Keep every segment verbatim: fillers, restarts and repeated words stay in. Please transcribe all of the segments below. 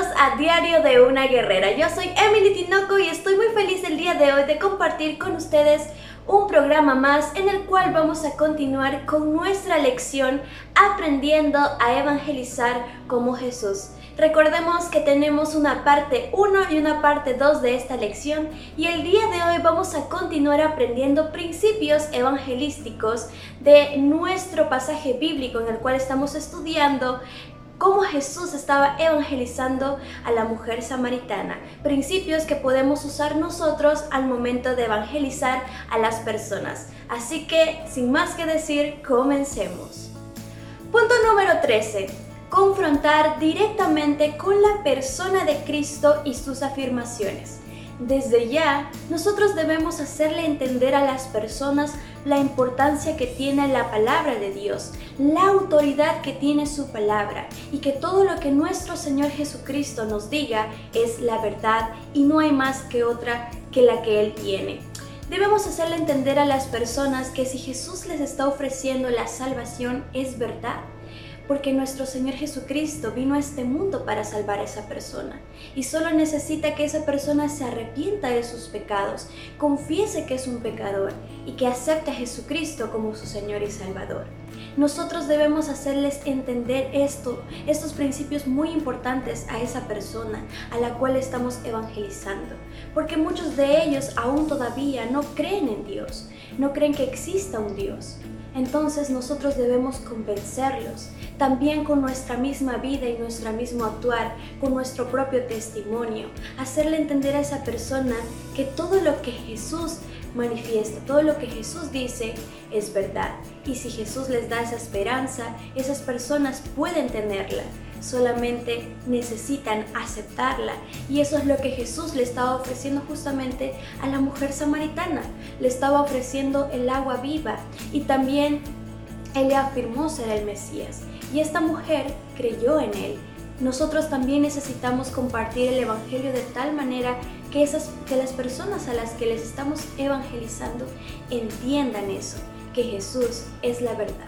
Bienvenidos a Diario de una Guerrera. Yo soy Emily Tinoco y estoy muy feliz el día de hoy de compartir con ustedes un programa más en el cual vamos a continuar con nuestra lección aprendiendo a evangelizar como Jesús. Recordemos que tenemos una parte uno y una parte dos de esta lección y el día de hoy vamos a continuar aprendiendo principios evangelísticos de nuestro pasaje bíblico en el cual estamos estudiando cómo Jesús estaba evangelizando a la mujer samaritana. Principios que podemos usar nosotros al momento de evangelizar a las personas. Así que, sin más que decir, comencemos. Punto número trece. Confrontar directamente con la persona de Cristo y sus afirmaciones. Desde ya, nosotros debemos hacerle entender a las personas la importancia que tiene la palabra de Dios, la autoridad que tiene su palabra y que todo lo que nuestro Señor Jesucristo nos diga es la verdad y no hay más que otra que la que Él tiene. Debemos hacerle entender a las personas que si Jesús les está ofreciendo la salvación es verdad. Porque nuestro Señor Jesucristo vino a este mundo para salvar a esa persona y solo necesita que esa persona se arrepienta de sus pecados, confiese que es un pecador y que acepte a Jesucristo como su Señor y Salvador. Nosotros debemos hacerles entender esto, estos principios muy importantes a esa persona a la cual estamos evangelizando, porque muchos de ellos aún todavía no creen en Dios, no creen que exista un Dios. Entonces nosotros debemos convencerlos, también con nuestra misma vida y nuestro mismo actuar, con nuestro propio testimonio, hacerle entender a esa persona que todo lo que Jesús manifiesta, todo lo que Jesús dice es verdad. Y si Jesús les da esa esperanza, esas personas pueden tenerla. Solamente necesitan aceptarla y eso es lo que Jesús le estaba ofreciendo justamente a la mujer samaritana. Le estaba ofreciendo el agua viva y también Él le afirmó ser el Mesías y esta mujer creyó en Él. Nosotros también necesitamos compartir el Evangelio de tal manera que, esas, que las personas a las que les estamos evangelizando entiendan eso, que Jesús es la verdad.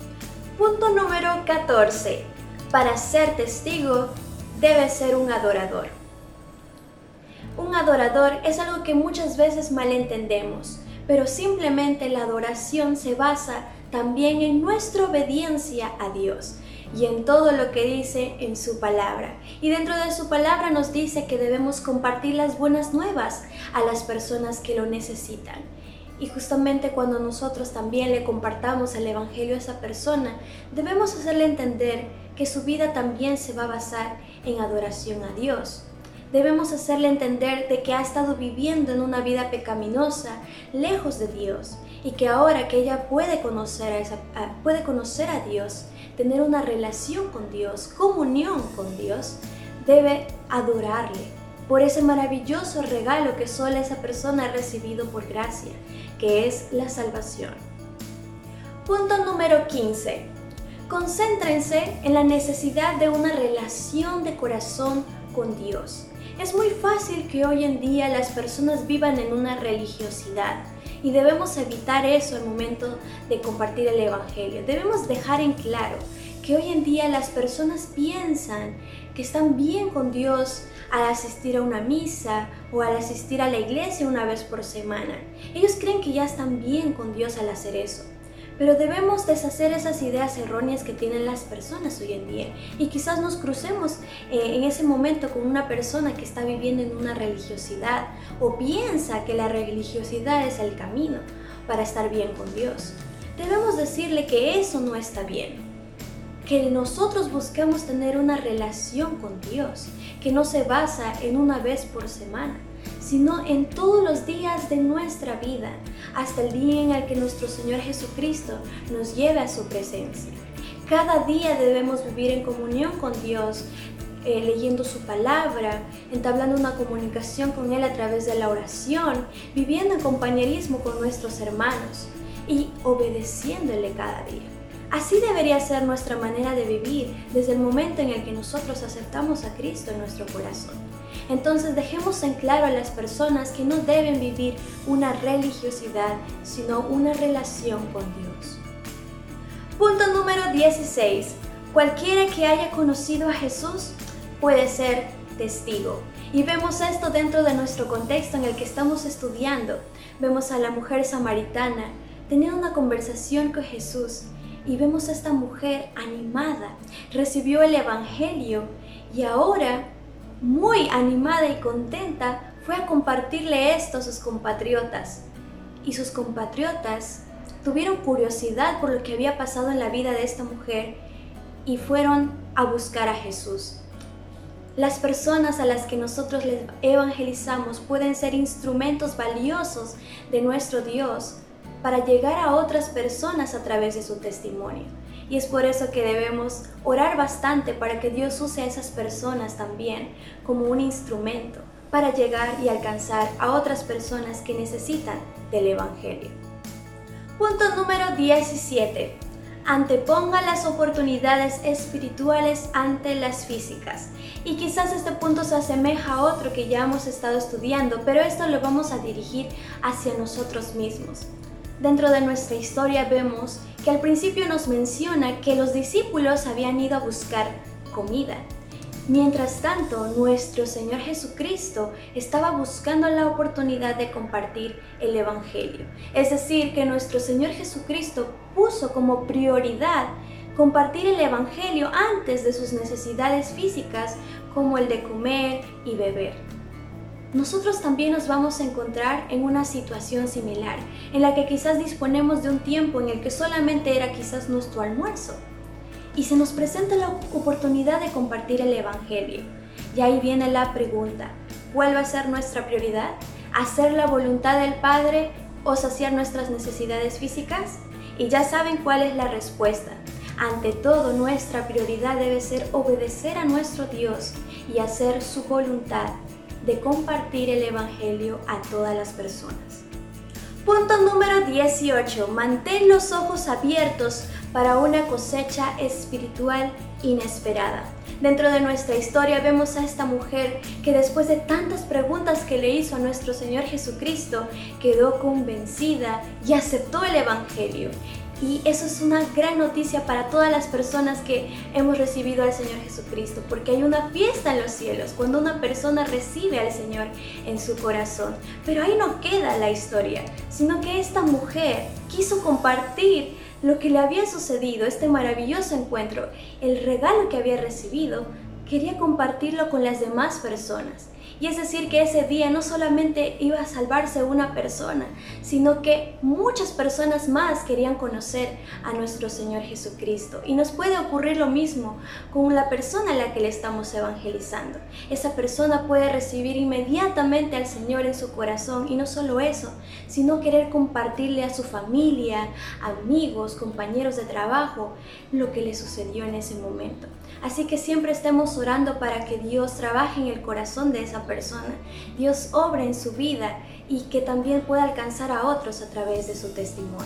Punto número catorce. Para ser testigo, debe ser un adorador. Un adorador es algo que muchas veces malentendemos, pero simplemente la adoración se basa también en nuestra obediencia a Dios y en todo lo que dice en su palabra. Y dentro de su palabra nos dice que debemos compartir las buenas nuevas a las personas que lo necesitan. Y justamente cuando nosotros también le compartamos el Evangelio a esa persona, debemos hacerle entender que su vida también se va a basar en adoración a Dios. Debemos hacerle entender de que ha estado viviendo en una vida pecaminosa, lejos de Dios, y que ahora que ella puede conocer a, esa, a, puede conocer a Dios, tener una relación con Dios, comunión con Dios, debe adorarle por ese maravilloso regalo que solo esa persona ha recibido por gracia, que es la salvación. Punto número quince. Concéntrense en la necesidad de una relación de corazón con Dios. Es muy fácil que hoy en día las personas vivan en una religiosidad y debemos evitar eso al momento de compartir el Evangelio. Debemos dejar en claro que hoy en día las personas piensan que están bien con Dios al asistir a una misa o al asistir a la iglesia una vez por semana. Ellos creen que ya están bien con Dios al hacer eso. Pero debemos deshacer esas ideas erróneas que tienen las personas hoy en día y quizás nos crucemos eh, en ese momento con una persona que está viviendo en una religiosidad o piensa que la religiosidad es el camino para estar bien con Dios. Debemos decirle que eso no está bien, que nosotros buscamos tener una relación con Dios que no se basa en una vez por semana, sino en todos los días de nuestra vida, hasta el día en el que nuestro Señor Jesucristo nos lleve a su presencia. Cada día debemos vivir en comunión con Dios, eh, leyendo su palabra, entablando una comunicación con Él a través de la oración, viviendo en compañerismo con nuestros hermanos y obedeciéndole cada día. Así debería ser nuestra manera de vivir desde el momento en el que nosotros aceptamos a Cristo en nuestro corazón. Entonces dejemos en claro a las personas que no deben vivir una religiosidad, sino una relación con Dios. Punto número dieciséis. Cualquiera que haya conocido a Jesús puede ser testigo. Y vemos esto dentro de nuestro contexto en el que estamos estudiando. Vemos a la mujer samaritana teniendo una conversación con Jesús y vemos a esta mujer animada, recibió el evangelio y ahora, muy animada y contenta, fue a compartirle esto a sus compatriotas. Y sus compatriotas tuvieron curiosidad por lo que había pasado en la vida de esta mujer y fueron a buscar a Jesús. Las personas a las que nosotros les evangelizamos pueden ser instrumentos valiosos de nuestro Dios para llegar a otras personas a través de su testimonio. Y es por eso que debemos orar bastante para que Dios use a esas personas también como un instrumento para llegar y alcanzar a otras personas que necesitan del Evangelio. Punto número diecisiete. Anteponga las oportunidades espirituales ante las físicas. Y quizás este punto se asemeja a otro que ya hemos estado estudiando, pero esto lo vamos a dirigir hacia nosotros mismos. Dentro de nuestra historia vemos que al principio nos menciona que los discípulos habían ido a buscar comida. Mientras tanto, nuestro Señor Jesucristo estaba buscando la oportunidad de compartir el Evangelio. Es decir, que nuestro Señor Jesucristo puso como prioridad compartir el Evangelio antes de sus necesidades físicas, como el de comer y beber. Nosotros también nos vamos a encontrar en una situación similar, en la que quizás disponemos de un tiempo en el que solamente era quizás nuestro almuerzo. Y se nos presenta la oportunidad de compartir el Evangelio. Y ahí viene la pregunta, ¿cuál va a ser nuestra prioridad? ¿Hacer la voluntad del Padre o saciar nuestras necesidades físicas? Y ya saben cuál es la respuesta. Ante todo, nuestra prioridad debe ser obedecer a nuestro Dios y hacer su voluntad de compartir el Evangelio a todas las personas. Punto número dieciocho. Mantén los ojos abiertos para una cosecha espiritual inesperada. Dentro de nuestra historia vemos a esta mujer que después de tantas preguntas que le hizo a nuestro Señor Jesucristo, quedó convencida y aceptó el Evangelio. Y eso es una gran noticia para todas las personas que hemos recibido al Señor Jesucristo, porque hay una fiesta en los cielos cuando una persona recibe al Señor en su corazón. Pero ahí no queda la historia, sino que esta mujer quiso compartir lo que le había sucedido, este maravilloso encuentro, el regalo que había recibido, quería compartirlo con las demás personas. Y es decir que ese día no solamente iba a salvarse una persona, sino que muchas personas más querían conocer a nuestro Señor Jesucristo. Y nos puede ocurrir lo mismo con la persona a la que le estamos evangelizando. Esa persona puede recibir inmediatamente al Señor en su corazón, y no solo eso, sino querer compartirle a su familia, amigos, compañeros de trabajo, lo que le sucedió en ese momento. Así que siempre estemos orando para que Dios trabaje en el corazón de esa persona, Dios obra en su vida y que también pueda alcanzar a otros a través de su testimonio.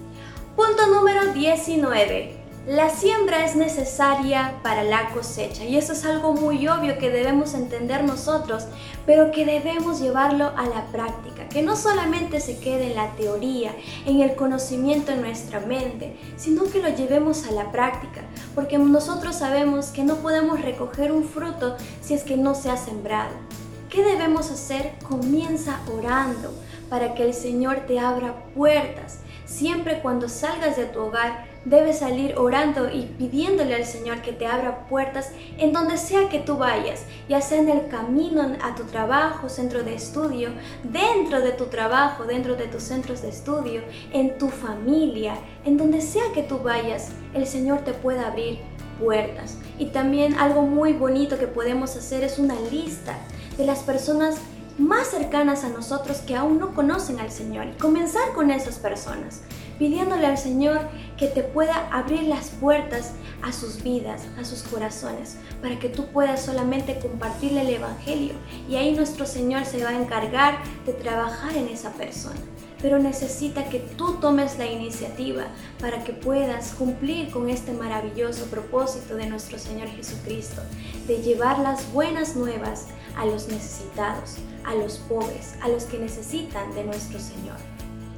Punto número diecinueve. La siembra es necesaria para la cosecha, y eso es algo muy obvio que debemos entender nosotros, pero que debemos llevarlo a la práctica, que no solamente se quede en la teoría, en el conocimiento en nuestra mente, sino que lo llevemos a la práctica, porque nosotros sabemos que no podemos recoger un fruto si es que no se ha sembrado. ¿Qué debemos hacer? Comienza orando para que el Señor te abra puertas. Siempre cuando salgas de tu hogar, debes salir orando y pidiéndole al Señor que te abra puertas en donde sea que tú vayas, ya sea en el camino a tu trabajo, centro de estudio, dentro de tu trabajo, dentro de tus centros de estudio, en tu familia, en donde sea que tú vayas, el Señor te puede abrir puertas. Y también algo muy bonito que podemos hacer es una lista de las personas más cercanas a nosotros que aún no conocen al Señor, y comenzar con esas personas, pidiéndole al Señor que te pueda abrir las puertas a sus vidas, a sus corazones, para que tú puedas solamente compartirle el Evangelio, y ahí nuestro Señor se va a encargar de trabajar en esa persona. Pero necesita que tú tomes la iniciativa para que puedas cumplir con este maravilloso propósito de nuestro Señor Jesucristo, de llevar las buenas nuevas a los necesitados, a los pobres, a los que necesitan de nuestro Señor.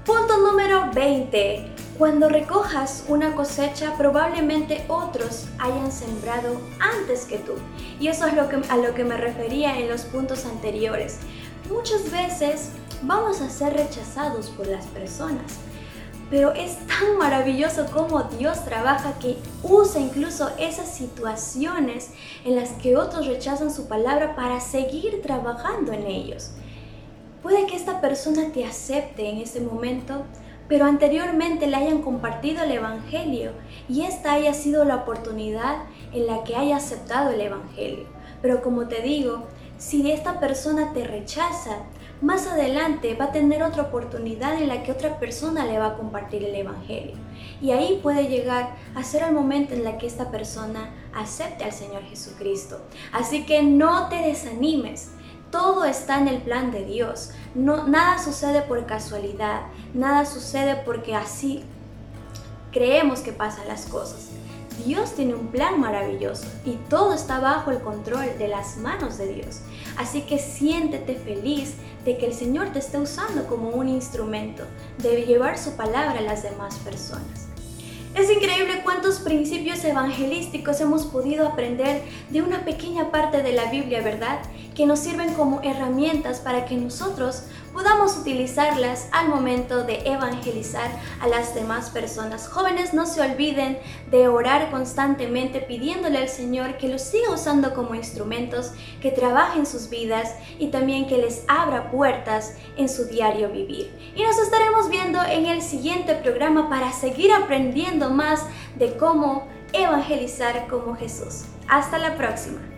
Punto número veinte. Cuando recojas una cosecha, probablemente otros hayan sembrado antes que tú. Y eso es lo que, a lo que me refería en los puntos anteriores. Muchas veces vamos a ser rechazados por las personas, pero es tan maravilloso cómo Dios trabaja que usa incluso esas situaciones en las que otros rechazan su palabra para seguir trabajando en ellos. Puede que esta persona te acepte en ese momento, pero anteriormente le hayan compartido el Evangelio y esta haya sido la oportunidad en la que haya aceptado el Evangelio. Pero como te digo, si esta persona te rechaza, más adelante va a tener otra oportunidad en la que otra persona le va a compartir el Evangelio. Y ahí puede llegar a ser el momento en la que esta persona acepte al Señor Jesucristo. Así que no te desanimes. Todo está en el plan de Dios. No, nada sucede por casualidad. Nada sucede porque así creemos que pasan las cosas. Dios tiene un plan maravilloso y todo está bajo el control de las manos de Dios. Así que siéntete feliz de que el Señor te esté usando como un instrumento de llevar su palabra a las demás personas. Es increíble cuántos principios evangelísticos hemos podido aprender de una pequeña parte de la Biblia, ¿verdad? Que nos sirven como herramientas para que nosotros podamos utilizarlas al momento de evangelizar a las demás personas. Jóvenes, no se olviden de orar constantemente pidiéndole al Señor que los siga usando como instrumentos, que trabaje en sus vidas y también que les abra puertas en su diario vivir. Y nos estaremos viendo en el siguiente programa para seguir aprendiendo más de cómo evangelizar como Jesús. Hasta la próxima.